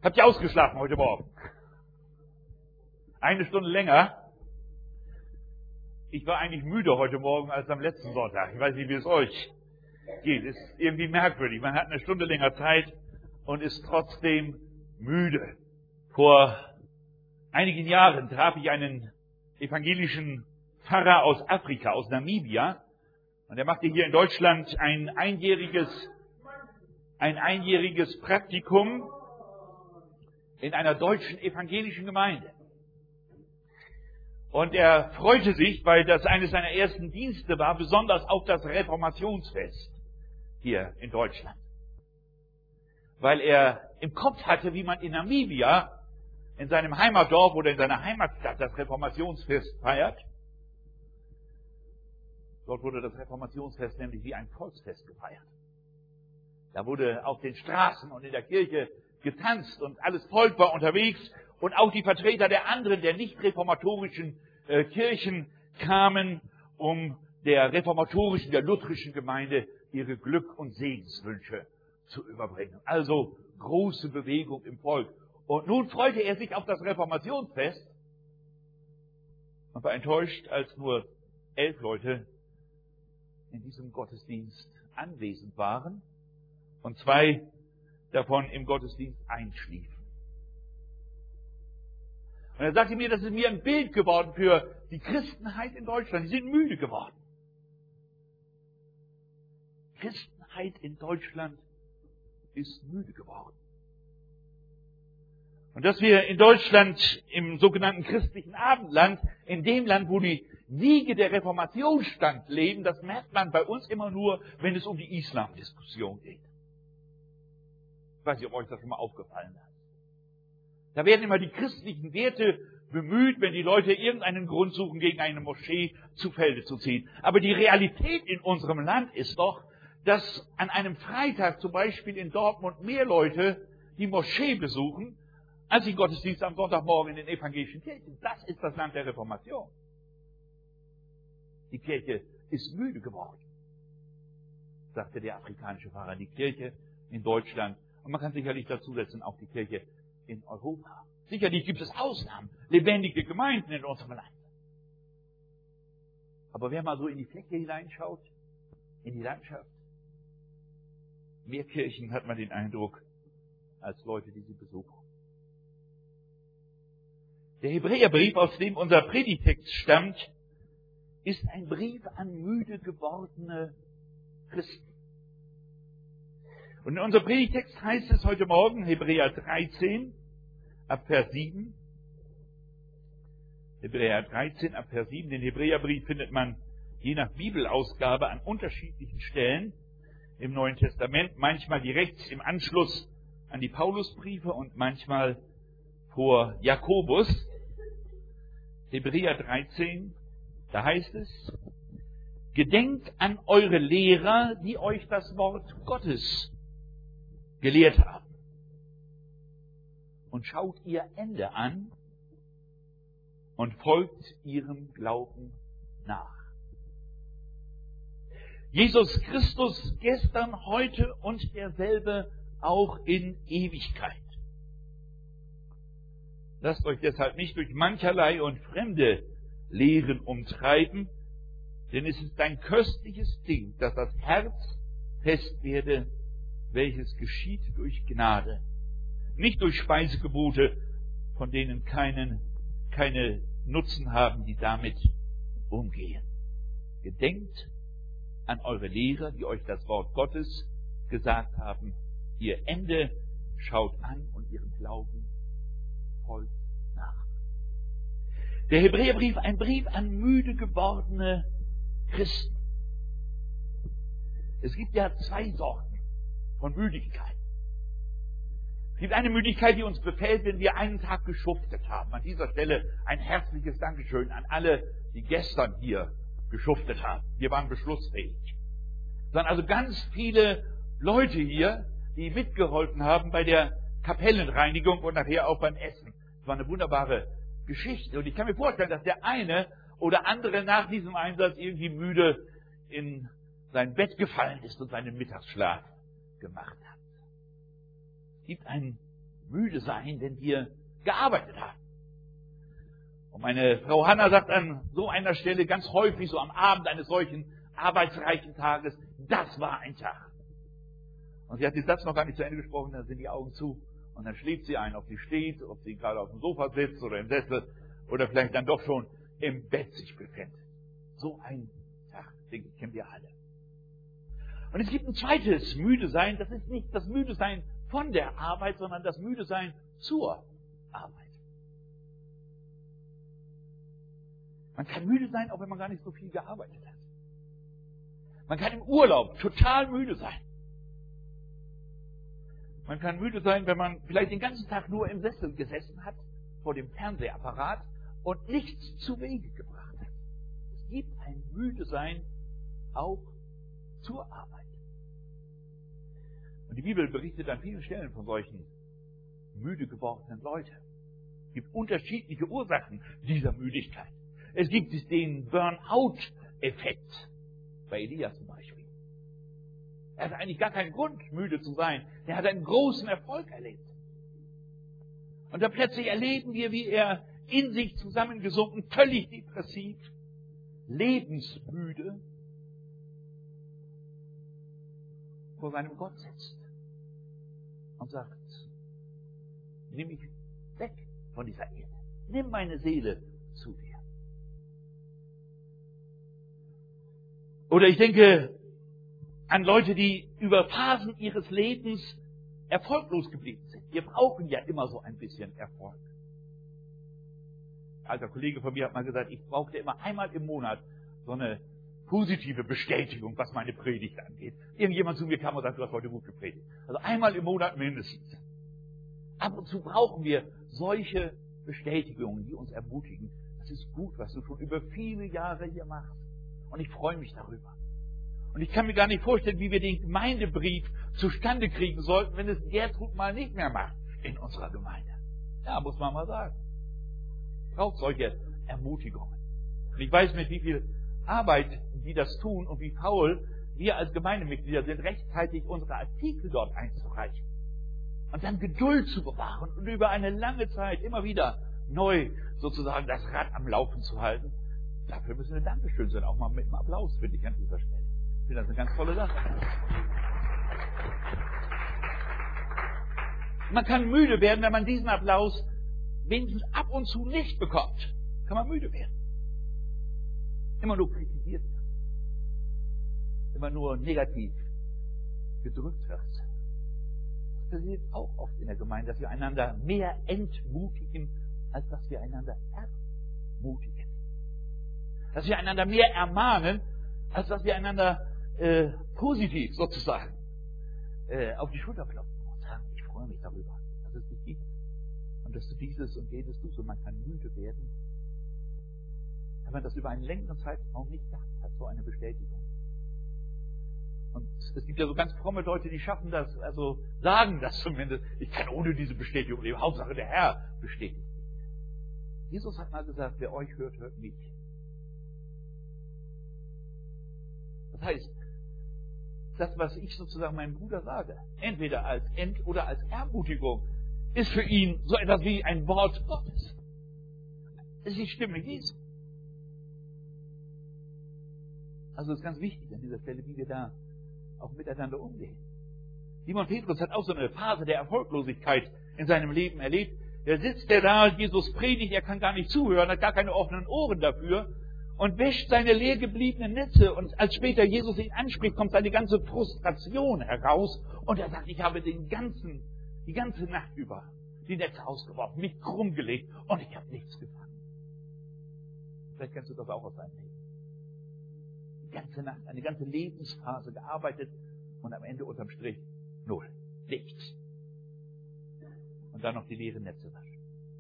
Habt ihr ausgeschlafen heute Morgen? Eine Stunde länger. Ich war eigentlich müde heute Morgen als am letzten Sonntag. Ich weiß nicht, wie es euch geht. Ist irgendwie merkwürdig. Man hat eine Stunde länger Zeit und ist trotzdem müde. Vor einigen Jahren traf ich einen evangelischen Pfarrer aus Afrika, aus Namibia. Und er machte hier in Deutschland ein einjähriges Praktikum in einer deutschen evangelischen Gemeinde. Und er freute sich, weil das eines seiner ersten Dienste war, besonders auf das Reformationsfest hier in Deutschland. Weil er im Kopf hatte, wie man in Namibia, in seinem Heimatdorf oder in seiner Heimatstadt das Reformationsfest feiert. Dort wurde das Reformationsfest nämlich wie ein Volksfest gefeiert. Da wurde auf den Straßen und in der Kirche getanzt und alles Volk war unterwegs und auch die Vertreter der anderen, der nicht reformatorischen Kirchen kamen, um der reformatorischen, der lutherischen Gemeinde ihre Glück- und Segenswünsche zu überbringen. Also große Bewegung im Volk. Und nun freute er sich auf das Reformationsfest und war enttäuscht, als nur 11 Leute in diesem Gottesdienst anwesend waren und 2 davon im Gottesdienst einschliefen. Und er sagte mir, das ist mir ein Bild geworden für die Christenheit in Deutschland. Die sind müde geworden. Christenheit in Deutschland ist müde geworden. Und dass wir in Deutschland im sogenannten christlichen Abendland, in dem Land, wo die Wiege der Reformation stand, leben, das merkt man bei uns immer nur, wenn es um die Islamdiskussion geht. Ich weiß nicht, ob euch das schon mal aufgefallen ist. Da werden immer die christlichen Werte bemüht, wenn die Leute irgendeinen Grund suchen, gegen eine Moschee zu Felde zu ziehen. Aber die Realität in unserem Land ist doch, dass an einem Freitag zum Beispiel in Dortmund mehr Leute die Moschee besuchen, als den Gottesdienst am Sonntagmorgen in den evangelischen Kirchen. Das ist das Land der Reformation. Die Kirche ist müde geworden, sagte der afrikanische Pfarrer. Die Kirche in Deutschland, und man kann sicherlich dazu setzen, auch die Kirche in Europa. Sicherlich gibt es Ausnahmen, lebendige Gemeinden in unserem Land. Aber wer mal so in die Fläche hineinschaut, in die Landschaft, mehr Kirchen hat man den Eindruck, als Leute, die sie besuchen. Der Hebräerbrief, aus dem unser Predigtext stammt, ist ein Brief an müde gewordene Christen. Und in unserem Predigtext heißt es heute Morgen, Hebräer 13, ab Vers 7. Hebräer 13, ab Vers 7. Den Hebräerbrief findet man je nach Bibelausgabe an unterschiedlichen Stellen im Neuen Testament. Manchmal direkt im Anschluss an die Paulusbriefe und manchmal vor Jakobus. Hebräer 13, da heißt es: Gedenkt an eure Lehrer, die euch das Wort Gottes gelehrt haben. Und schaut ihr Ende an und folgt ihrem Glauben nach. Jesus Christus gestern, heute und derselbe auch in Ewigkeit. Lasst euch deshalb nicht durch mancherlei und fremde Lehren umtreiben, denn es ist ein köstliches Ding, dass das Herz fest werde, welches geschieht durch Gnade, nicht durch Speisegebote, von denen keine Nutzen haben, die damit umgehen. Gedenkt an eure Lehrer, die euch das Wort Gottes gesagt haben. Ihr Ende schaut an und ihren Glauben folgt nach. Der Hebräerbrief, ein Brief an müde gewordene Christen. Es gibt ja 2 Sorten von Müdigkeit. Es gibt eine Müdigkeit, die uns befällt, wenn wir einen Tag geschuftet haben. An dieser Stelle ein herzliches Dankeschön an alle, die gestern hier geschuftet haben. Wir waren beschlussfähig. Es waren also ganz viele Leute hier, die mitgeholfen haben bei der Kapellenreinigung und nachher auch beim Essen. Es war eine wunderbare Geschichte. Und ich kann mir vorstellen, dass der eine oder andere nach diesem Einsatz irgendwie müde in sein Bett gefallen ist und seinen Mittagsschlaf gemacht hat. Es gibt ein müde sein, wenn wir gearbeitet haben. Und meine Frau Hanna sagt an so einer Stelle ganz häufig, so am Abend eines solchen arbeitsreichen Tages, das war ein Tag. Und sie hat den Satz noch gar nicht zu Ende gesprochen, dann sind die Augen zu und dann schläft sie ein, ob sie steht, ob sie gerade auf dem Sofa sitzt oder im Sessel oder vielleicht dann doch schon im Bett sich befindet. So ein Tag, denke ich, kennen wir alle. Und es gibt ein zweites Müdesein, das ist nicht das Müdesein von der Arbeit, sondern das Müdesein zur Arbeit. Man kann müde sein, auch wenn man gar nicht so viel gearbeitet hat. Man kann im Urlaub total müde sein. Man kann müde sein, wenn man vielleicht den ganzen Tag nur im Sessel gesessen hat, vor dem Fernsehapparat und nichts zu Wege gebracht hat. Es gibt ein Müdesein auch zur Arbeit. Und die Bibel berichtet an vielen Stellen von solchen müde gewordenen Leuten. Es gibt unterschiedliche Ursachen dieser Müdigkeit. Es gibt den Burnout-Effekt, bei Elias zum Beispiel. Er hatte eigentlich gar keinen Grund, müde zu sein. Er hat einen großen Erfolg erlebt. Und dann plötzlich erleben wir, wie er in sich zusammengesunken, völlig depressiv, lebensmüde vor seinem Gott sitzt und sagt, nimm mich weg von dieser Erde. Nimm meine Seele zu dir. Oder ich denke an Leute, die über Phasen ihres Lebens erfolglos geblieben sind. Wir brauchen ja immer so ein bisschen Erfolg. Ein alter Kollege von mir hat mal gesagt, ich brauchte immer einmal im Monat so eine positive Bestätigung, was meine Predigt angeht. Irgendjemand zu mir kam und sagte, du hast heute gut gepredigt. Also einmal im Monat mindestens. Ab und zu brauchen wir solche Bestätigungen, die uns ermutigen. Das ist gut, was du schon über viele Jahre hier machst. Und ich freue mich darüber. Und ich kann mir gar nicht vorstellen, wie wir den Gemeindebrief zustande kriegen sollten, wenn es Gertrud mal nicht mehr macht in unserer Gemeinde. Ja, muss man mal sagen. Braucht solche Ermutigungen. Und ich weiß, mit wie viel Arbeit die das tun und wie faul wir als Gemeindemitglieder sind, rechtzeitig unsere Artikel dort einzureichen. Und dann Geduld zu bewahren und über eine lange Zeit immer wieder neu sozusagen das Rad am Laufen zu halten. Dafür müssen wir Dankeschön sein, auch mal mit einem Applaus, finde ich, an dieser Stelle. Ich finde das eine ganz tolle Sache. Man kann müde werden, wenn man diesen Applaus wenigstens ab und zu nicht bekommt. Kann man müde werden. Immer nur kritisiert wird. Immer nur negativ gedrückt wird. Das passiert auch oft in der Gemeinde, dass wir einander mehr entmutigen, als dass wir einander ermutigen. Dass wir einander mehr ermahnen, als dass wir einander positiv sozusagen auf die Schulter klopfen und sagen, ich freue mich darüber, dass es dich gibt und dass du dieses und jenes tust und man kann müde werden, wenn man das über einen längeren Zeitraum nicht gehabt hat, so eine Bestätigung. Und es gibt ja so ganz fromme Leute, die schaffen das, also sagen das zumindest, ich kann ohne diese Bestätigung leben, Hauptsache der Herr bestätigt mich. Jesus hat mal gesagt, wer euch hört, hört mich. Das heißt, das, was ich sozusagen meinem Bruder sage, entweder als oder als Ermutigung, ist für ihn so etwas wie ein Wort Gottes. Es ist die Stimme Jesu. Also es ist ganz wichtig an dieser Stelle, wie wir da auch miteinander umgehen. Simon Petrus hat auch so eine Phase der Erfolglosigkeit in seinem Leben erlebt. Da sitzt er da, Jesus predigt, er kann gar nicht zuhören, hat gar keine offenen Ohren dafür und wäscht seine leer gebliebenen Netze. Und als später Jesus ihn anspricht, kommt seine ganze Frustration heraus und er sagt, ich habe die ganze Nacht über die Netze ausgeworfen, mich krumm gelegt und ich habe nichts gefangen. Vielleicht kennst du das auch aus deinem Leben. Die ganze Nacht, eine ganze Lebensphase gearbeitet und am Ende unterm Strich null. Nichts. Und dann noch die leeren Netze waschen.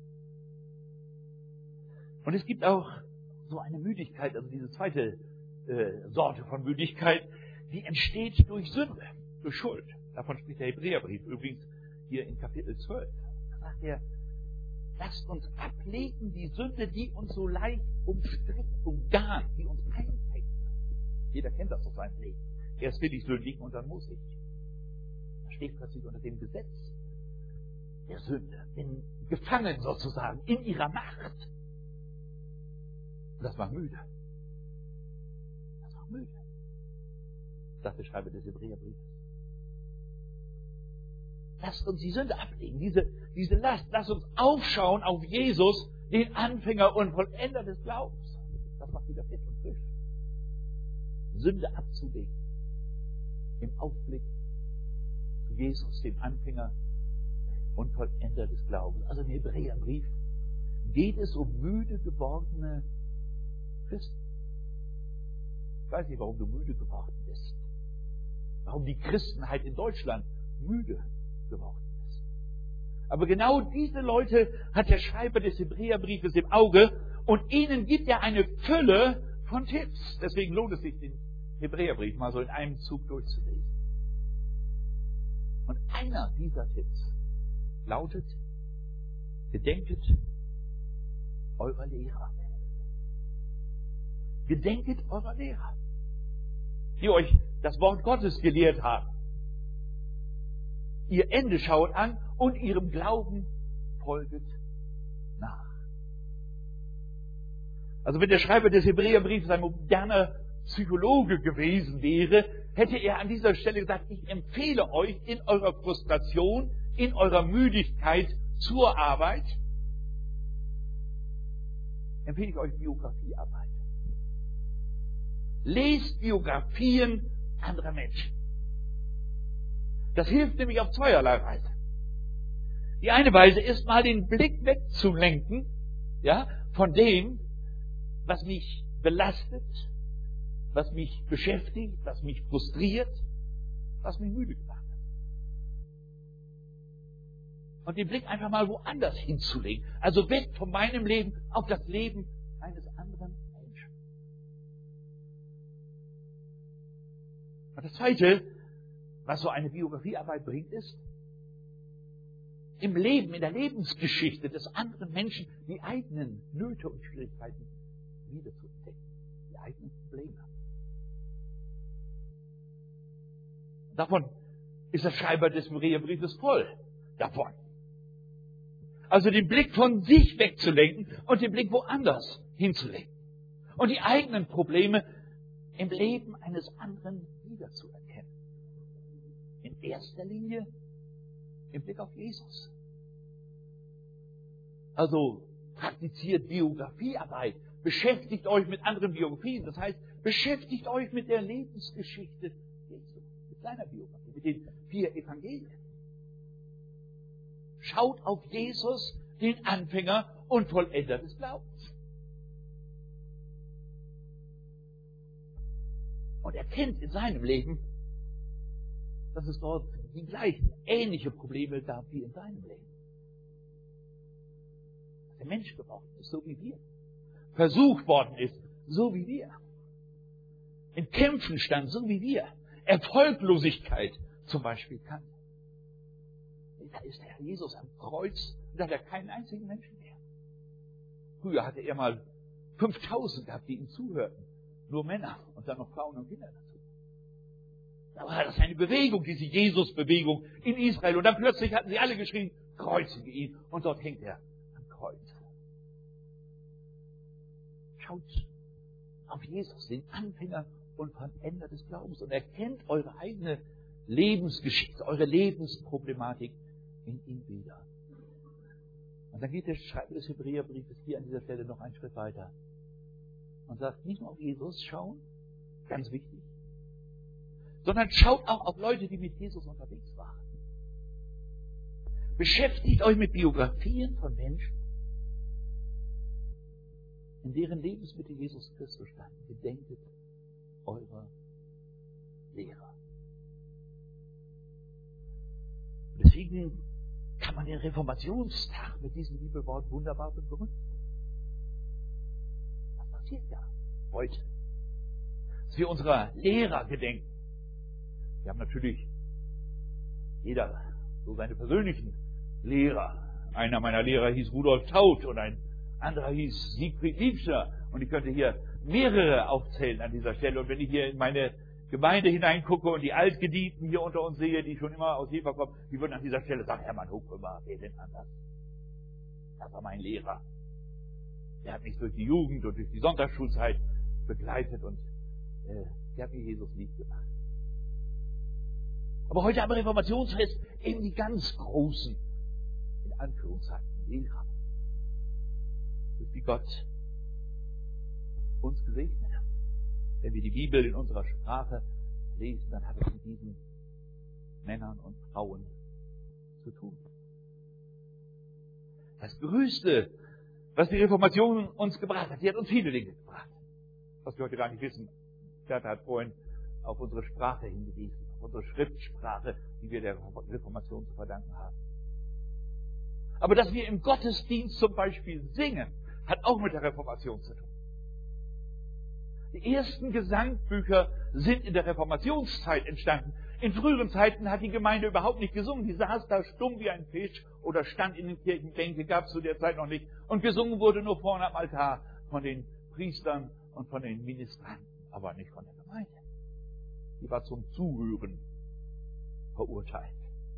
Und es gibt auch so eine Müdigkeit, also diese zweite Sorte von Müdigkeit, die entsteht durch Sünde, durch Schuld. Davon spricht der Hebräerbrief übrigens hier in Kapitel 12. Da sagt er, lasst uns ablegen die Sünde, die uns so leicht umstrickt, umgarnt, die uns einfängt. Jeder kennt das aus seinem Leben. Erst will ich sündigen und dann muss ich. Da steht plötzlich unter dem Gesetz der Sünde, bin gefangen sozusagen in ihrer Macht. Und das macht müde. Das macht müde, sagt der Schreiber des Hebräerbriefes. Lasst uns die Sünde ablegen, diese Last. Lasst uns aufschauen auf Jesus, den Anfänger und Vollender des Glaubens. Das macht wieder fit und frisch. Sünde abzulegen. Im Aufblick zu Jesus, dem Anfänger und Vollender des Glaubens. Also im Hebräerbrief geht es um müde gewordene Christen. Ich weiß nicht, warum du müde geworden bist. Warum die Christenheit in Deutschland müde geworden ist. Aber genau diese Leute hat der Schreiber des Hebräerbriefes im Auge und ihnen gibt er eine Fülle von Tipps. Deswegen lohnt es sich, den Hebräerbrief mal so in einem Zug durchzulesen. Und einer dieser Tipps lautet: Gedenket eurer Lehrer. Gedenket eurer Lehrer, die euch das Wort Gottes gelehrt haben. Ihr Ende schaut an und ihrem Glauben folget nach. Also wenn der Schreiber des Hebräerbriefs ein moderner Psychologe gewesen wäre, hätte er an dieser Stelle gesagt, ich empfehle euch in eurer Frustration, in eurer Müdigkeit zur Arbeit, empfehle ich euch Biografiearbeit. Lest Biografien anderer Menschen. Das hilft nämlich auf zweierlei Weise. Die eine Weise ist mal den Blick wegzulenken, ja, von dem, was mich belastet, was mich beschäftigt, was mich frustriert, was mich müde gemacht hat. Und den Blick einfach mal woanders hinzulegen. Also weg von meinem Leben auf das Leben eines anderen Menschen. Und das Zweite, was so eine Biografiearbeit bringt, ist, im Leben, in der Lebensgeschichte des anderen Menschen die eigenen Nöte und Schwierigkeiten wiederzuentdecken, die eigenen Probleme. Davon ist der Schreiber des Hebräerbriefes voll davon. Also den Blick von sich wegzulenken und den Blick woanders hinzulenken. Und die eigenen Probleme im Leben eines anderen wiederzuerkennen. In erster Linie im Blick auf Jesus. Also praktiziert Biografiearbeit. Beschäftigt euch mit anderen Biografien. Das heißt, beschäftigt euch mit der Lebensgeschichte Jesu. Mit seiner Biografie, mit den 4 Evangelien. Schaut auf Jesus, den Anfänger und Vollender des Glaubens. Und erkennt in seinem Leben, dass es dort die gleichen, ähnliche Probleme gab wie in seinem Leben. Dass der Mensch geworden ist, so wie wir. Versucht worden ist, so wie wir. In Kämpfen stand, so wie wir. Erfolglosigkeit zum Beispiel kannte. Da ist der Herr Jesus am Kreuz und da hat er keinen einzigen Menschen mehr. Früher hatte er mal 5000 gehabt, die ihm zuhörten. Nur Männer und dann noch Frauen und Kinder dazu. Da war das eine Bewegung, diese Jesus-Bewegung in Israel. Und dann plötzlich hatten sie alle geschrien, kreuzige ihn. Und dort hängt er am Kreuz. Schaut auf Jesus, den Anfänger und Vollender des Glaubens. Und erkennt eure eigene Lebensgeschichte, eure Lebensproblematik in ihm wieder. Und dann geht der Schreiber des Hebräerbriefes hier an dieser Stelle noch einen Schritt weiter. Und sagt, nicht nur auf Jesus schauen, ganz wichtig, sondern schaut auch auf Leute, die mit Jesus unterwegs waren. Beschäftigt euch mit Biografien von Menschen, in deren Lebensmitte Jesus Christus stand. Gedenket eurer Lehrer. Deswegen kann man den Reformationstag mit diesem Bibelwort wunderbar begründen. Was passiert ja heute? Dass wir unserer Lehrer gedenken. Wir haben natürlich jeder so seine persönlichen Lehrer. Einer meiner Lehrer hieß Rudolf Taut und ein anderer hieß Siegfried Liebscher. Und ich könnte hier mehrere aufzählen an dieser Stelle. Und wenn ich hier in meine Gemeinde hineingucke und die Altgedienten hier unter uns sehe, die schon immer aus Jever kommen, die würden an dieser Stelle sagen, Hermann Hochkrümmer, wer denn anders? Das war mein Lehrer. Der hat mich durch die Jugend und durch die Sonntagsschulzeit begleitet und der hat mir Jesus lieb gemacht. Aber heute am Reformationsfest eben die ganz großen, in Anführungszeichen, Lehrer, durch die Gott uns gesegnet hat. Wenn wir die Bibel in unserer Sprache lesen, dann hat es mit diesen Männern und Frauen zu tun. Das Größte, was die Reformation uns gebracht hat, sie hat uns viele Dinge gebracht, was wir heute gar nicht wissen. Bertha hat vorhin auf unsere Sprache hingewiesen, auf unsere Schriftsprache, die wir der Reformation zu verdanken haben. Aber dass wir im Gottesdienst zum Beispiel singen, hat auch mit der Reformation zu tun. Die ersten Gesangbücher sind in der Reformationszeit entstanden. In früheren Zeiten hat die Gemeinde überhaupt nicht gesungen. Die saß da stumm wie ein Fisch oder stand in den Kirchenbänken, gab es zu der Zeit noch nicht. Und gesungen wurde nur vorne am Altar von den Priestern und von den Ministranten, aber nicht von der Gemeinde. Die war zum Zuhören verurteilt.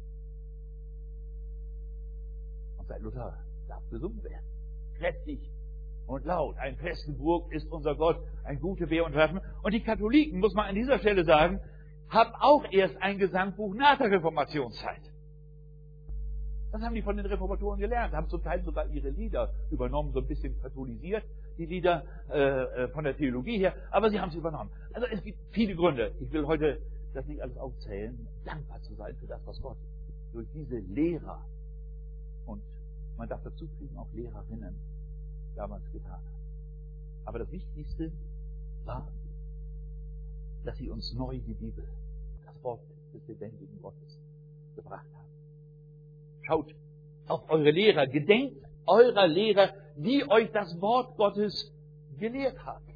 Und seit Luther darf gesungen werden. Kräftig und laut. Ein feste Burg ist unser Gott, ein gute Wehr und Waffen. Und die Katholiken, muss man an dieser Stelle sagen, haben auch erst ein Gesangbuch nach der Reformationszeit. Das haben die von den Reformatoren gelernt, haben zum Teil sogar ihre Lieder übernommen, so ein bisschen katholisiert, die Lieder von der Theologie her, aber sie haben es übernommen. Also es gibt viele Gründe. Ich will heute das nicht alles aufzählen, dankbar zu sein für das, was Gott durch diese Lehrer und man darf dazu fügen auch Lehrerinnen damals getan hat. Aber das Wichtigste war, dass sie uns neu die Bibel, das Wort des lebendigen Gottes, gebracht haben. Schaut auf eure Lehrer, gedenkt eurer Lehrer, die euch das Wort Gottes gelehrt haben.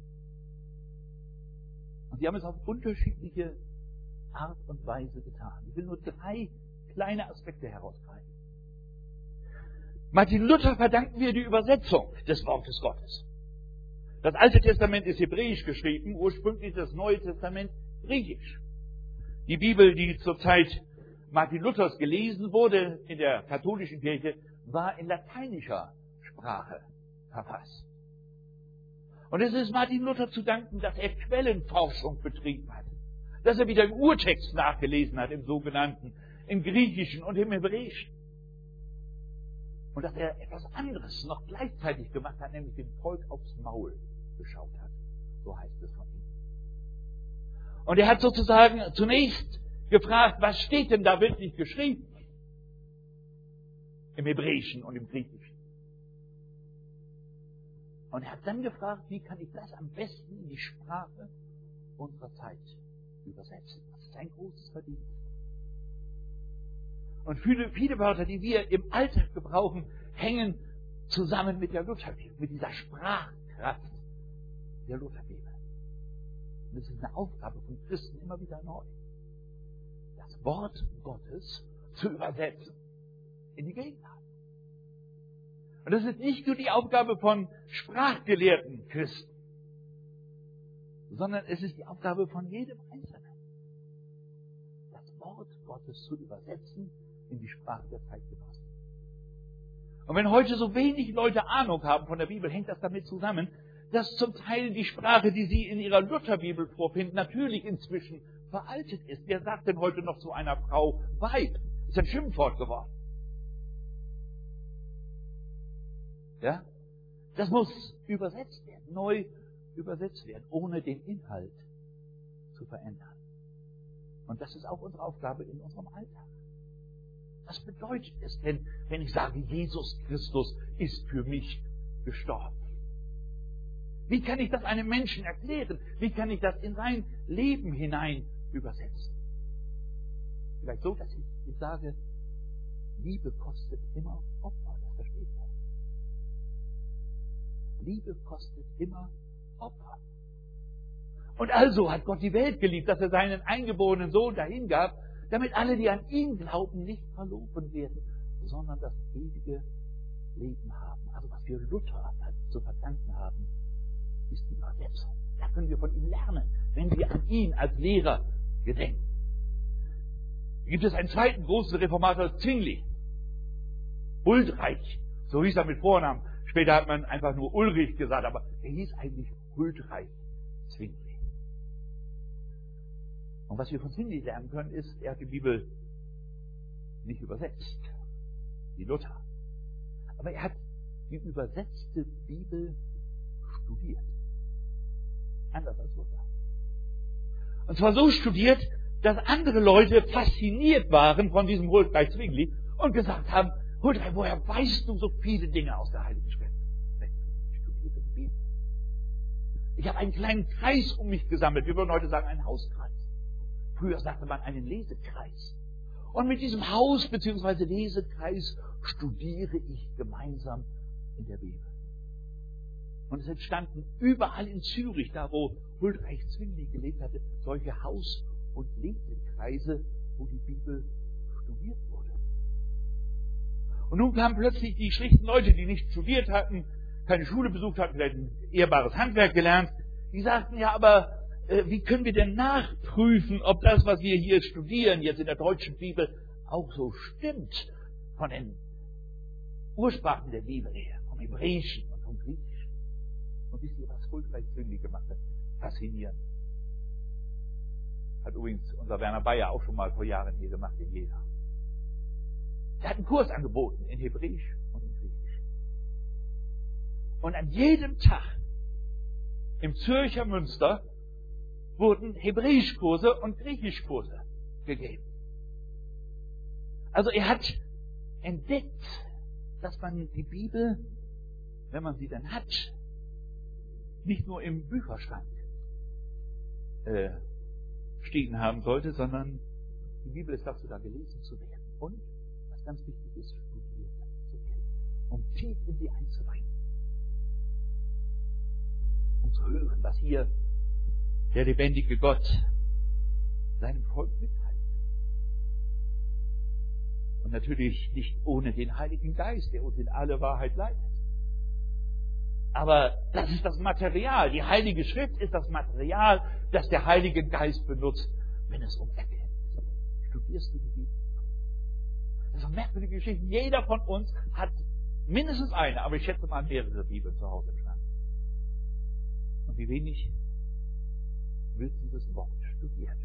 Und sie haben es auf unterschiedliche Art und Weise getan. Ich will nur 3 kleine Aspekte herausgreifen. Martin Luther verdanken wir die Übersetzung des Wortes Gottes. Das Alte Testament ist hebräisch geschrieben, ursprünglich das Neue Testament griechisch. Die Bibel, die zur Zeit Martin Luthers gelesen wurde in der katholischen Kirche, war in lateinischer Sprache verfasst. Und es ist Martin Luther zu danken, dass er Quellenforschung betrieben hat, dass er wieder im Urtext nachgelesen hat, im sogenannten, im Griechischen und im Hebräischen. Und dass er etwas anderes noch gleichzeitig gemacht hat, nämlich dem Volk aufs Maul geschaut hat. So heißt es von ihm. Und er hat sozusagen zunächst gefragt, was steht denn da wirklich geschrieben? Im Hebräischen und im Griechischen. Und er hat dann gefragt, wie kann ich das am besten in die Sprache unserer Zeit übersetzen? Das ist ein großes Verdienst. Und viele Wörter, die wir im Alltag gebrauchen, hängen zusammen mit der Lutherbibel, mit dieser Sprachkraft der Lutherbibel. Und es ist eine Aufgabe von Christen immer wieder neu, das Wort Gottes zu übersetzen in die Gegenwart. Und das ist nicht nur die Aufgabe von sprachgelehrten Christen, sondern es ist die Aufgabe von jedem Einzelnen, das Wort Gottes zu übersetzen in die Sprache der Zeitgenossen. Und wenn heute so wenig Leute Ahnung haben von der Bibel, hängt das damit zusammen, dass zum Teil die Sprache, die sie in ihrer Lutherbibel vorfinden, natürlich inzwischen veraltet ist. Wer sagt denn heute noch zu einer Frau Weib? Ist ein Schimpfwort geworden. Ja? Das muss übersetzt werden, neu übersetzt werden, ohne den Inhalt zu verändern. Und das ist auch unsere Aufgabe in unserem Alltag. Was bedeutet es denn, wenn ich sage, Jesus Christus ist für mich gestorben? Wie kann ich das einem Menschen erklären? Wie kann ich das in sein Leben hinein übersetzen? Vielleicht so, dass ich sage, Liebe kostet immer Opfer. Das versteht ihr. Liebe kostet immer Opfer. Und also hat Gott die Welt geliebt, dass er seinen eingeborenen Sohn dahingab, damit alle, die an ihn glauben, nicht verloren werden, sondern das ewige Leben haben. Also was wir Luther zu verdanken haben, ist die Übersetzung. Da können wir von ihm lernen, wenn wir an ihn als Lehrer gedenken. Hier gibt es einen zweiten großen Reformator, Zwingli. Huldreich, so hieß er mit Vornamen. Später hat man einfach nur Ulrich gesagt, aber er hieß eigentlich Huldreich Zwingli. Und was wir von Zwingli lernen können, ist, er hat die Bibel nicht übersetzt, wie Luther. Aber er hat die übersetzte Bibel studiert. Anders als Luther. Und zwar so studiert, dass andere Leute fasziniert waren von diesem Huldreich Zwingli und gesagt haben, Huldreich, woher weißt du so viele Dinge aus der Heiligen Schrift? Ich studiere die Bibel. Ich habe einen kleinen Kreis um mich gesammelt. Wir würden heute sagen, einen Hauskreis. Früher sagte man einen Lesekreis. Und mit diesem Haus- bzw. Lesekreis studiere ich gemeinsam in der Bibel. Und es entstanden überall in Zürich, da wo Huldreich Zwingli gelebt hatte, solche Haus- und Lesekreise, wo die Bibel studiert wurde. Und nun kamen plötzlich die schlichten Leute, die nicht studiert hatten, keine Schule besucht hatten, vielleicht ein ehrbares Handwerk gelernt, die sagten, ja, aber wie können wir denn nachprüfen, ob das, was wir hier studieren, jetzt in der deutschen Bibel, auch so stimmt von den Ursprachen der Bibel her, vom Hebräischen und vom Griechischen. Und wisst ihr, was Huldreich Zwingli gemacht hat? Faszinierend. Hat übrigens unser Werner Bayer auch schon mal vor Jahren hier gemacht in Jena. Er hat einen Kurs angeboten in Hebräisch und in Griechisch. Und an jedem Tag im Zürcher Münster wurden Hebräischkurse und Griechischkurse gegeben. Also er hat entdeckt, dass man die Bibel, wenn man sie dann hat, nicht nur im Bücherschrank stehen haben sollte, sondern die Bibel ist dazu da, gelesen zu werden. Und, was ganz wichtig ist, studiert zu werden, um tief in sie einzudringen. Um zu hören, was hier der lebendige Gott seinem Volk mitteilt. Und natürlich nicht ohne den Heiligen Geist, der uns in alle Wahrheit leitet. Aber das ist das Material. Die Heilige Schrift ist das Material, das der Heilige Geist benutzt, wenn es um Erkenntnis geht. Studierst du die Bibel? Das ist eine merkwürdige Geschichte. Jeder von uns hat mindestens eine, aber ich schätze mal mehrere Bibeln zu Hause im Schrank. Und wie wenig wird dieses Wort studiert.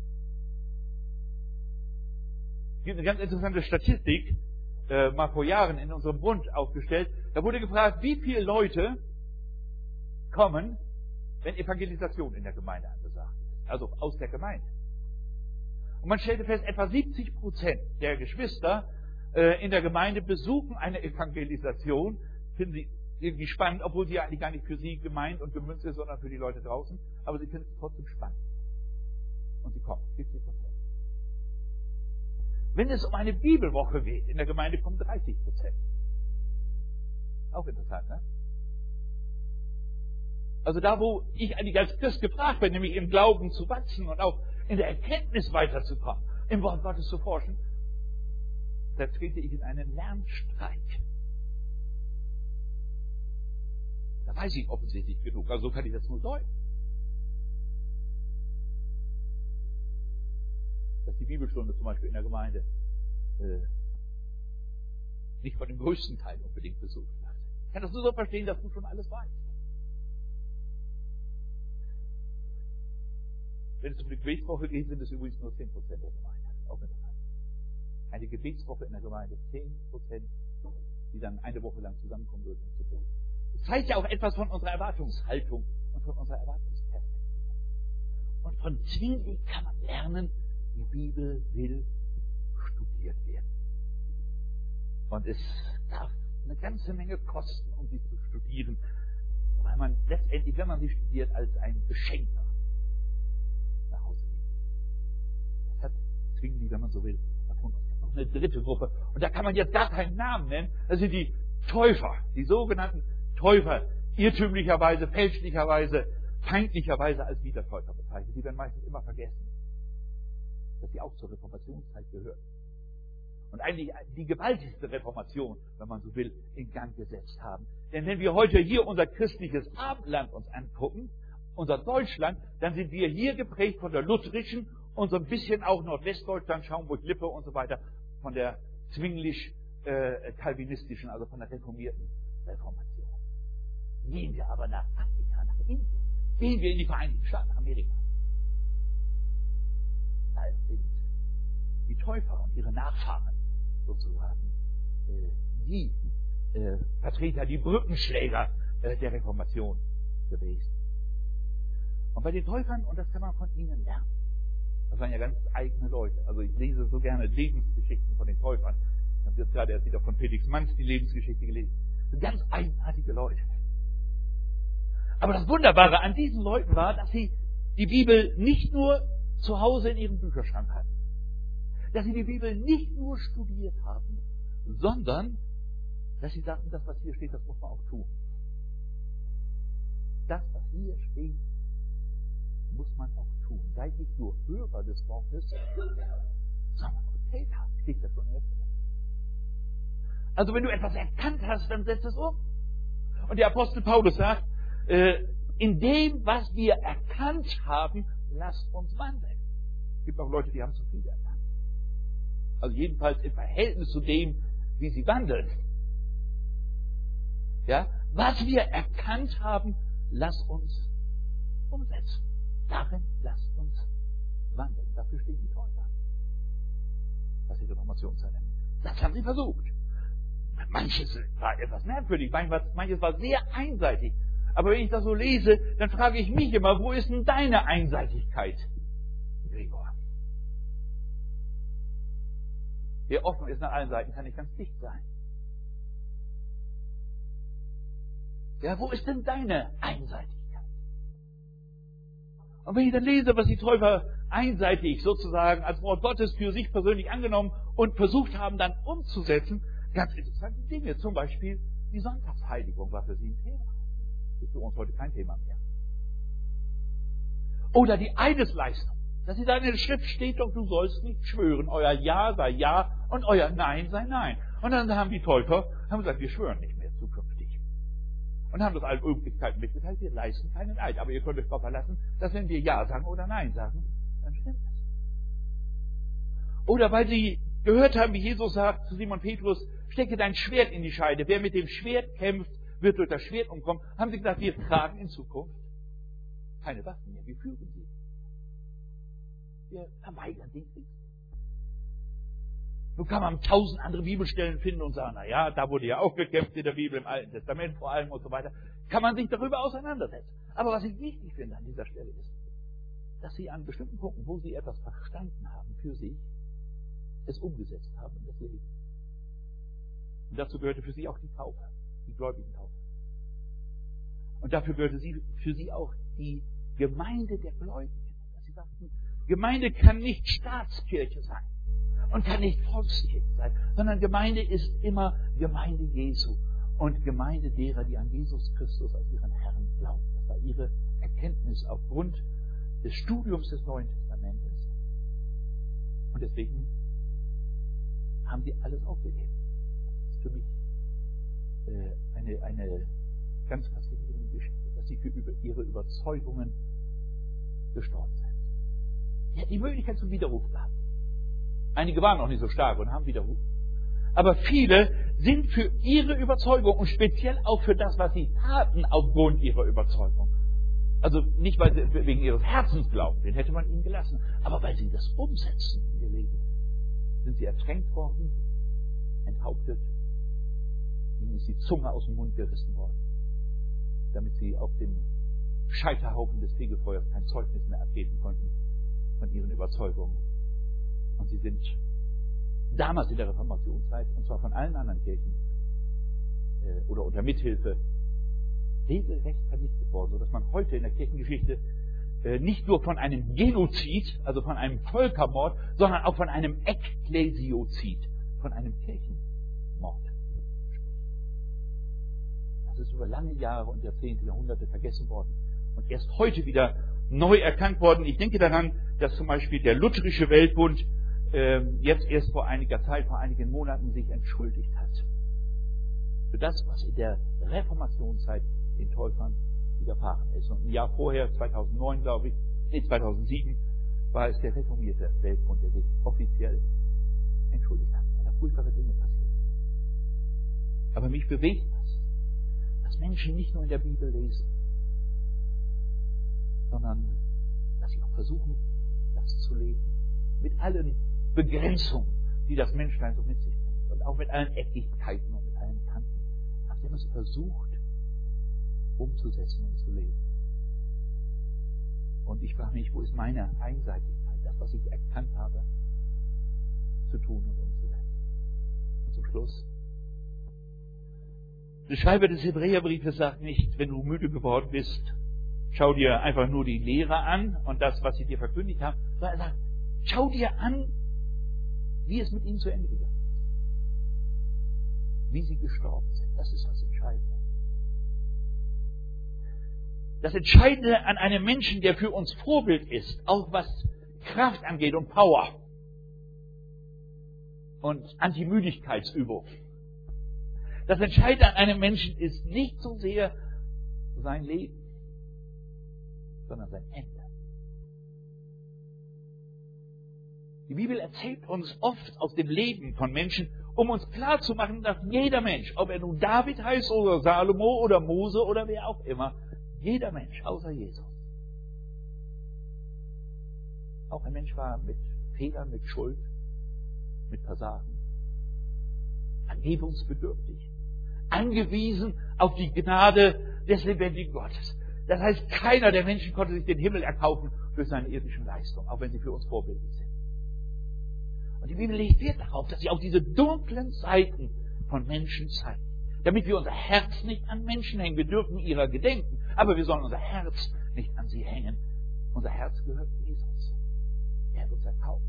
Es gibt eine ganz interessante Statistik, mal vor Jahren in unserem Bund aufgestellt. Da wurde gefragt, wie viele Leute kommen, wenn Evangelisation in der Gemeinde angesagt ist. Also aus der Gemeinde. Und man stellte fest, etwa 70% der Geschwister in der Gemeinde besuchen eine Evangelisation, finden sie irgendwie spannend, obwohl sie ja eigentlich gar nicht für sie gemeint und gemünzt ist, sondern für die Leute draußen. Aber sie finden es trotzdem spannend. Und sie kommen, 70%. Wenn es um eine Bibelwoche geht, in der Gemeinde kommen 30%. Auch interessant, ne? Also da, wo ich eigentlich als Christ gefragt bin, nämlich im Glauben zu wachsen und auch in der Erkenntnis weiterzukommen, im Wort Gottes zu forschen, da trete ich in einen Lernstreik. Da weiß ich offensichtlich genug, also so kann ich das nur deuten. Dass die Bibelstunde zum Beispiel in der Gemeinde nicht von dem größten Teil unbedingt besucht wird. Ich kann das nur so verstehen, dass du schon alles weißt. Wenn es um die Gebetswoche geht, sind es übrigens nur 10% der Gemeinde. Auch interessant. Eine Gebetswoche in der Gemeinde, 10%, die dann eine Woche lang zusammenkommen würden, um zu beten. Das zeigt ja auch etwas von unserer Erwartungshaltung und von unserer Erwartungsperspektive. Und von Zwingli kann man lernen, die Bibel will studiert werden. Und es darf eine ganze Menge kosten, um sie zu studieren, weil man letztendlich, wenn man sie studiert, als ein Beschenker nach Hause geht. Das hat Zwingli, wenn man so will, erfunden. Es gibt noch eine dritte Gruppe. Und da kann man jetzt gar keinen Namen nennen. Das sind die Täufer, die sogenannten Täufer, irrtümlicherweise, fälschlicherweise, feindlicherweise als Wiedertäufer bezeichnet. Die werden meistens immer vergessen, dass sie auch zur Reformationszeit gehören. und eigentlich die gewaltigste Reformation, wenn man so will, in Gang gesetzt haben. Denn wenn wir heute hier unser christliches Abendland uns angucken, unser Deutschland, dann sind wir hier geprägt von der lutherischen und so ein bisschen auch Nordwestdeutschland, Schaumburg-Lippe und so weiter, von der zwinglich-kalvinistischen, also von der reformierten Reformation. Gehen wir aber nach Afrika, nach Indien, gehen wir in die Vereinigten Staaten, nach Amerika. Da sind die Täufer und ihre Nachfahren sozusagen die Vertreter, die Brückenschläger der Reformation gewesen. Und bei den Täufern, und das kann man von ihnen lernen, das waren ja ganz eigene Leute. Also ich lese so gerne Lebensgeschichten von den Täufern. Ich habe jetzt gerade erst wieder von Felix Manz die Lebensgeschichte gelesen. Das sind ganz eigenartige Leute. Aber das Wunderbare an diesen Leuten war, dass sie die Bibel nicht nur zu Hause in ihrem Bücherschrank hatten, dass sie die Bibel nicht nur studiert haben, sondern dass sie sagten, das, was hier steht, das muss man auch tun. Das, was hier steht, muss man auch tun. Seid nicht nur Hörer des Wortes, sondern auch Täter. Steht ja schon in der Bibel. Also wenn du etwas erkannt hast, dann setz es um. Und der Apostel Paulus sagt, in dem, was wir erkannt haben, lasst uns wandeln. Es gibt auch Leute, die haben zu viel erkannt. Also jedenfalls im Verhältnis zu dem, wie sie wandeln. Ja? Was wir erkannt haben, lasst uns umsetzen. Darin lasst uns wandeln. Dafür stehen die Täufer. Was die Reformationszeit angeht. Das haben sie versucht. Manches war etwas merkwürdig, manches war sehr einseitig. Aber wenn ich das so lese, dann frage ich mich immer, wo ist denn deine Einseitigkeit, Gregor? Wer offen ist nach allen Seiten, kann nicht ganz dicht sein. Ja, wo ist denn deine Einseitigkeit? Und wenn ich dann lese, was die Täufer einseitig sozusagen als Wort Gottes für sich persönlich angenommen und versucht haben, dann umzusetzen, ganz interessante Dinge. Zum Beispiel die Sonntagsheiligung war für sie ein Thema. Ist für uns heute kein Thema mehr. Oder die Eidesleistung. Dass sie sagen, in der Schrift steht doch, du sollst nicht schwören. Euer Ja sei Ja und euer Nein sei Nein. Und dann haben die Täufer gesagt, wir schwören nicht mehr zukünftig. Und haben das allen Öffentlichkeiten mitgeteilt, wir leisten keinen Eid. Aber ihr könnt euch darauf verlassen, dass wenn wir Ja sagen oder Nein sagen, dann stimmt es. Oder weil sie gehört haben, wie Jesus sagt zu Simon Petrus, stecke dein Schwert in die Scheide. Wer mit dem Schwert kämpft, wird durch das Schwert umkommen. Haben sie gesagt, wir tragen in Zukunft keine Waffen mehr. Wir führen sie. Wir verweigern den Krieg. Nun kann man 1000 andere Bibelstellen finden und sagen, na ja, da wurde ja auch gekämpft in der Bibel, im Alten Testament vor allem und so weiter. Kann man sich darüber auseinandersetzen. Aber was ich wichtig finde an dieser Stelle ist, dass sie an bestimmten Punkten, wo sie etwas verstanden haben für sich, es umgesetzt haben in das Leben. Und dazu gehörte für sie auch die Taufe, die gläubigen Taufe. Und dafür gehörte für sie auch die Gemeinde der Gläubigen. Dass sie sagten, Gemeinde kann nicht Staatskirche sein und kann nicht Volkskirche sein, sondern Gemeinde ist immer Gemeinde Jesu und Gemeinde derer, die an Jesus Christus als ihren Herrn glauben. Das war ihre Erkenntnis aufgrund des Studiums des Neuen Testamentes. Und deswegen haben sie alles aufgegeben. Das ist für mich eine ganz faszinierende Geschichte, dass sie für ihre Überzeugungen gestorben sind. Sie hatten die Möglichkeit zum Widerruf gehabt. Einige waren noch nicht so stark und haben Widerruf. Aber viele sind für ihre Überzeugung und speziell auch für das, was sie taten, aufgrund ihrer Überzeugung. Also nicht weil sie wegen ihres Herzens glauben, den hätte man ihnen gelassen, aber weil sie das umsetzen in ihr Leben, sind sie ertränkt worden, enthauptet, ihnen ist die Zunge aus dem Mund gerissen worden, damit sie auf dem Scheiterhaufen des Fegefeuers kein Zeugnis mehr abgeben konnten von ihren Überzeugungen. Und sie sind damals in der Reformationszeit, und zwar von allen anderen Kirchen, oder unter Mithilfe, regelrecht vernichtet worden, sodass man heute in der Kirchengeschichte nicht nur von einem Genozid, also von einem Völkermord, sondern auch von einem Ekklesiozid, von einem Kirchenmord spricht. Das ist über lange Jahre und Jahrzehnte, Jahrhunderte vergessen worden und erst heute wieder neu erkannt worden. Ich denke daran, dass zum Beispiel der Lutherische Weltbund jetzt erst vor einiger Zeit, vor einigen Monaten sich entschuldigt hat für das, was in der Reformationszeit den Täufern widerfahren ist. Und ein Jahr vorher, 2009 glaube ich, 2007, war es der reformierte Weltbund, der sich offiziell entschuldigt hat, weil da furchtbare Dinge passieren. Aber mich bewegt das, dass Menschen nicht nur in der Bibel lesen, sondern dass sie auch versuchen, das zu leben. Mit allen Begrenzungen, die das Menschlein so mit sich bringt. Und auch mit allen Eckigkeiten und mit allen Kanten. Aber sie haben es versucht, umzusetzen und zu leben. Und ich frage mich, wo ist meine Einseitigkeit, das, was ich erkannt habe, zu tun und umzusetzen. Und zum Schluss. Der Schreiber des Hebräerbriefes sagt nicht, wenn du müde geworden bist, schau dir einfach nur die Lehre an und das, was sie dir verkündigt haben, sondern er sagt, schau dir an, wie es mit ihnen zu Ende gegangen ist. Wie sie gestorben sind. Das ist das Entscheidende. Das Entscheidende an einem Menschen, der für uns Vorbild ist, auch was Kraft angeht und Power und Antimüdigkeitsübung. Das Entscheidende an einem Menschen ist nicht so sehr sein Leben, sondern sein Ende. Die Bibel erzählt uns oft aus dem Leben von Menschen, um uns klarzumachen, dass jeder Mensch, ob er nun David heißt oder Salomo oder Mose oder wer auch immer, jeder Mensch außer Jesus. Auch ein Mensch war mit Fehlern, mit Schuld, mit Versagen, vergebungsbedürftig, angewiesen auf die Gnade des lebendigen Gottes. Das heißt, keiner der Menschen konnte sich den Himmel erkaufen durch seine irdischen Leistungen, auch wenn sie für uns vorbildlich sind. Und die Bibel legt Wert darauf, dass sie auch diese dunklen Seiten von Menschen zeigt. Damit wir unser Herz nicht an Menschen hängen. Wir dürfen ihrer gedenken, aber wir sollen unser Herz nicht an sie hängen. Unser Herz gehört Jesus. Er hat uns erkauft.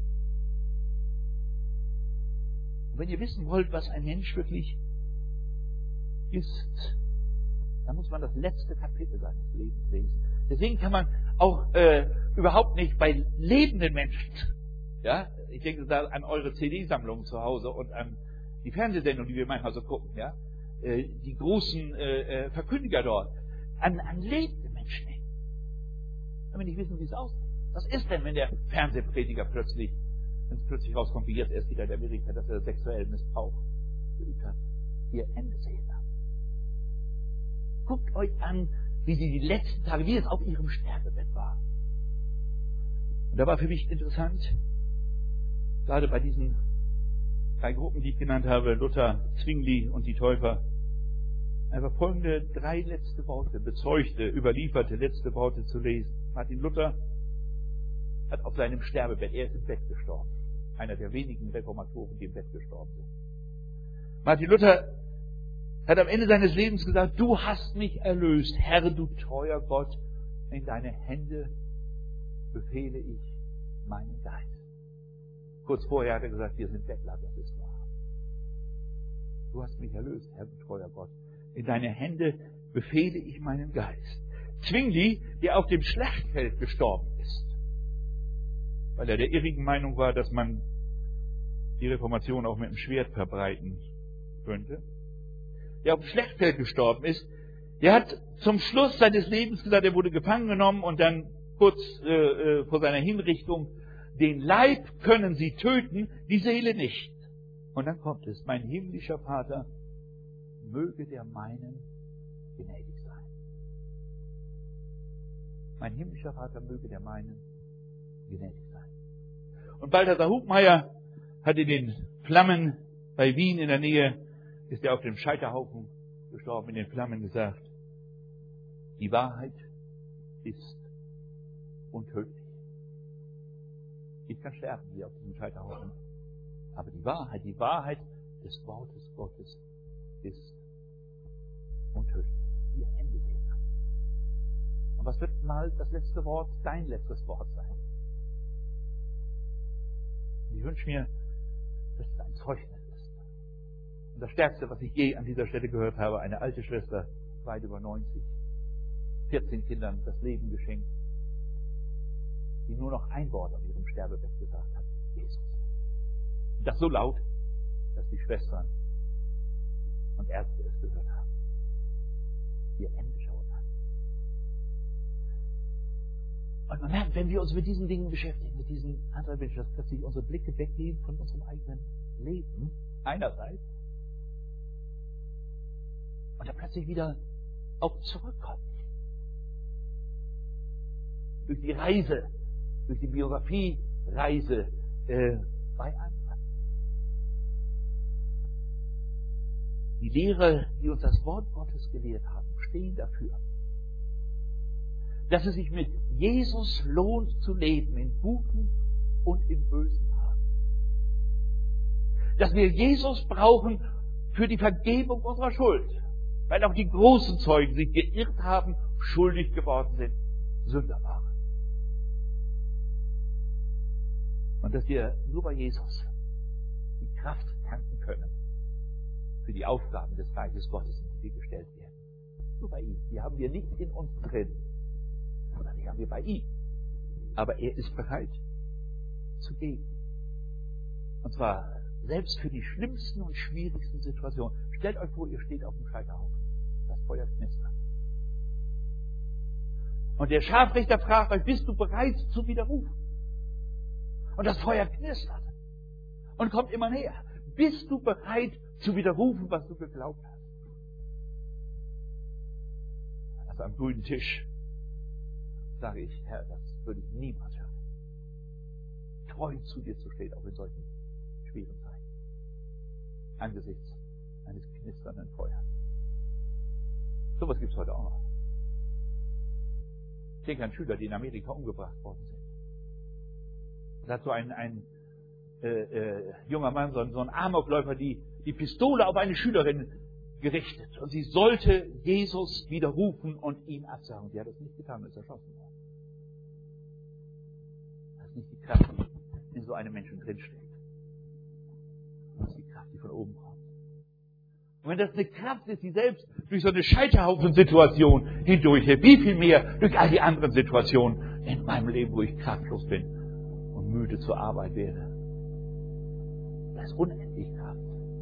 Und wenn ihr wissen wollt, was ein Mensch wirklich ist, dann muss man das letzte Kapitel seines Lebens lesen. Deswegen kann man auch überhaupt nicht bei lebenden Menschen, ja, ich denke da an eure CD-Sammlung zu Hause und an die Fernsehsendung, die wir manchmal so gucken, ja, die großen Verkündiger dort, an lebende Menschen hängen. Wenn wir nicht wissen, wie es aussieht. Was ist denn, wenn der Fernsehprediger plötzlich, wenn es plötzlich rauskommt, wie jetzt erst wieder in Amerika, dass er sexuellen Missbrauch geübt hat? Ihr Ende sehen dann. Guckt euch an, wie sie die letzten Tage, wie es auf ihrem Sterbebett war. Und da war für mich interessant, gerade bei diesen 3 Gruppen, die ich genannt habe, Luther, Zwingli und die Täufer, einfach folgende 3 letzte Worte, bezeugte, überlieferte letzte Worte zu lesen. Martin Luther hat auf seinem Sterbebett, er ist im Bett gestorben. Einer der wenigen Reformatoren, die im Bett gestorben sind. Martin Luther hat am Ende seines Lebens gesagt, du hast mich erlöst, Herr, du treuer Gott, in deine Hände befehle ich meinen Geist. Kurz vorher hat er gesagt, wir sind Bettler, das ist wahr. Du hast mich erlöst, Herr, du treuer Gott. In deine Hände befehle ich meinen Geist. Zwingli, der auf dem Schlachtfeld gestorben ist, weil er der irrigen Meinung war, dass man die Reformation auch mit dem Schwert verbreiten könnte, der auf dem Schlachtfeld gestorben ist, der hat zum Schluss seines Lebens gesagt, er wurde gefangen genommen und dann kurz vor seiner Hinrichtung, den Leib können sie töten, die Seele nicht. Und dann kommt es, mein himmlischer Vater, möge der meinen gnädig sein. Mein himmlischer Vater möge der meinen gnädig sein. Und Balthasar Hubmeier hat in den Flammen bei Wien in der Nähe, ist er auf dem Scheiterhaufen gestorben, in den Flammen gesagt, die Wahrheit ist untödlich. Ich kann sterben hier auf diesem Scheiterhaufen. Aber die Wahrheit des Wortes Gottes ist untödlich. Ihr Ende sehen. Und was wird mal das letzte Wort, dein letztes Wort sein? Und ich wünsche mir, dass es ein Zeugnis ist. Und das Stärkste, was ich je an dieser Stelle gehört habe, eine alte Schwester, weit über 90, 14 Kindern das Leben geschenkt, die nur noch ein Wort auf ihrem Sterbebett gesagt hat, Jesus. Das so laut, dass die Schwestern und Ärzte es gehört haben. Ihr Ende schaut an. Und man merkt, wenn wir uns mit diesen Dingen beschäftigen, mit diesen anderen Menschen, dass plötzlich unsere Blicke weggehen von unserem eigenen Leben, einerseits, und dann plötzlich wieder auch zurückkommen. Durch die Reise, durch die Biografie-Reise bei anderen. Die Lehre, die uns das Wort Gottes gelehrt haben, stehen dafür, dass es sich mit Jesus lohnt zu leben, in guten und in bösen Tagen. Dass wir Jesus brauchen für die Vergebung unserer Schuld, weil auch die großen Zeugen sich geirrt haben, schuldig geworden sind, Sünder waren. Und dass wir nur bei Jesus die Kraft tanken können für die Aufgaben des Reiches Gottes, in die wir gestellt werden. Nur bei ihm. Die haben wir nicht in uns drin, sondern die haben wir bei ihm. Aber er ist bereit zu geben. Und zwar selbst für die schlimmsten und schwierigsten Situationen. Stellt euch vor, ihr steht auf dem Scheiterhaufen. Das Feuer knistert. Und der Scharfrichter fragt euch, bist du bereit zu widerrufen? Und das Feuer knistert und kommt immer näher. Bist du bereit zu widerrufen, was du geglaubt hast? Also am grünen Tisch sage ich, Herr, das würde ich niemals schaffen. Treu zu dir zu stehen, auch in solchen schweren Zeiten. Angesichts eines knisternden Feuers. So etwas gibt es heute auch noch. Ich denke an Schüler, die in Amerika umgebracht worden sind. Da hat so ein junger Mann, so ein Amokläufer, die Pistole auf eine Schülerin gerichtet. Und sie sollte Jesus widerrufen und ihn absagen. Sie hat es nicht getan und ist erschossen worden. Das ist nicht die Kraft, die in so einem Menschen drinsteckt. Das ist die Kraft, die von oben kommt. Und wenn das eine Kraft ist, die selbst durch so eine Scheiterhaufen-Situation hindurchhält, wie viel mehr durch all die anderen Situationen in meinem Leben, wo ich kraftlos bin und müde zur Arbeit werde. Da ist unendlich Kraft.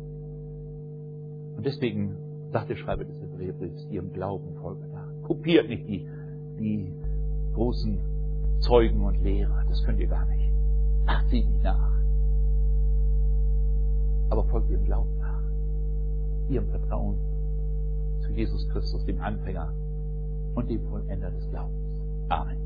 Und deswegen sagt der Schreiber des Hebräerbriefs, ihrem Glauben folge nach. Kopiert nicht die großen Zeugen und Lehrer, das könnt ihr gar nicht. Macht sie nicht nach. Aber folgt ihrem Glauben nach. Ihrem Vertrauen zu Jesus Christus, dem Anfänger und dem Vollender des Glaubens. Amen.